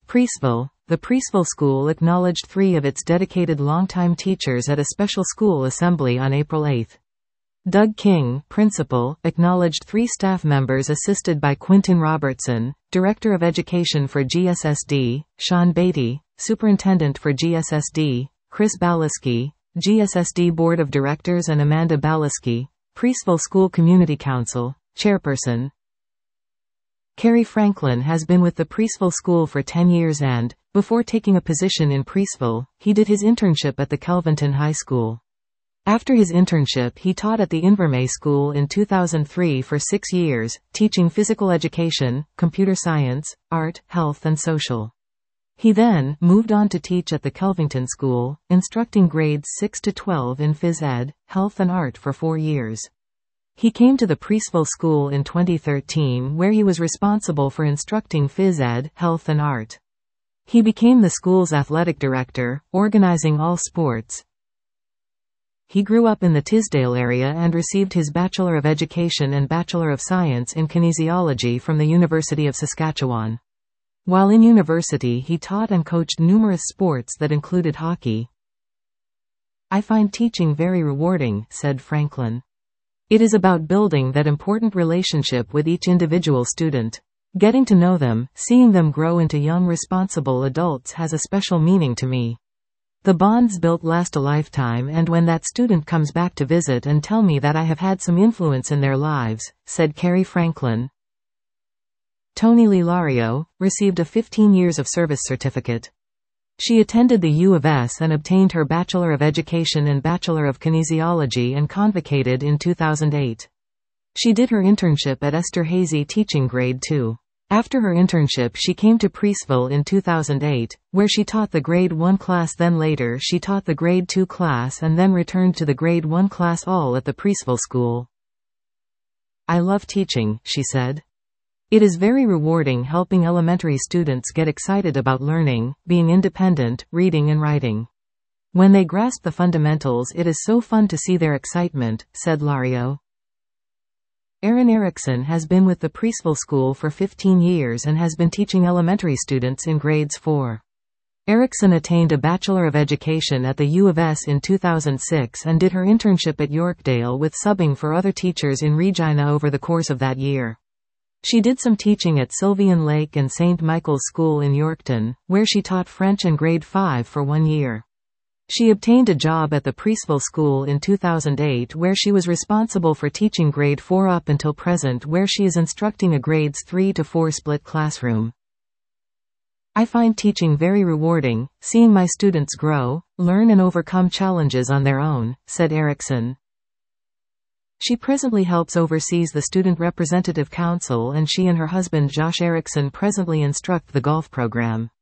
Priestville. The Priestville School acknowledged 3 of its dedicated longtime teachers at a special school assembly on April 8. Doug King, principal, acknowledged 3 staff members assisted by Quinton Robertson, Director of Education for GSSD, Sean Beatty, Superintendent for GSSD, Chris Baliski, GSSD Board of Directors, and Amanda Baliski, Priestville School Community Council, Chairperson. Kerry Franklin has been with the Priestville School for 10 years and, before taking a position in Priestville, he did his internship at the Kelvington High School. After his internship, he taught at the Invermay School in 2003 for 6 years, teaching physical education, computer science, art, health and social. He then moved on to teach at the Kelvington School, instructing grades 6 to 12 in phys ed, health and art for 4 years. He came to the Priestville School in 2013 where he was responsible for instructing phys ed, health and art. He became the school's athletic director, organizing all sports. He grew up in the Tisdale area and received his Bachelor of Education and Bachelor of Science in Kinesiology from the University of Saskatchewan. While in university, he taught and coached numerous sports that included hockey. "I find teaching very rewarding," said Franklin. "It is about building that important relationship with each individual student. Getting to know them, seeing them grow into young responsible adults has a special meaning to me. The bonds built last a lifetime, and when that student comes back to visit and tell me that I have had some influence in their lives," said Kerry Franklin. Tony Lilario received a 15 years of service certificate. She attended the U of S and obtained her Bachelor of Education and Bachelor of Kinesiology and convocated in 2008. She did her internship at Esterhazy teaching grade 2. After her internship she came to Priestville in 2008, where she taught the grade 1 class. Then later she taught the grade 2 class and then returned to the grade 1 class, all at the Priestville School. "I love teaching," she said. "It is very rewarding helping elementary students get excited about learning, being independent, reading and writing. When they grasp the fundamentals, it is so fun to see their excitement," said Lario. Aaron Erickson has been with the Priestville School for 15 years and has been teaching elementary students in grades 4. Erickson attained a Bachelor of Education at the U of S in 2006 and did her internship at Yorkdale with subbing for other teachers in Regina over the course of that year. She did some teaching at Sylvian Lake and St. Michael's School in Yorkton, where she taught French and grade 5 for 1 year. She obtained a job at the Priestville School in 2008 where she was responsible for teaching grade 4 up until present, where she is instructing a grades 3 to 4 split classroom. "I find teaching very rewarding, seeing my students grow, learn and overcome challenges on their own," said Erickson. She presently helps oversees the Student Representative Council, and she and her husband Josh Erickson presently instruct the golf program.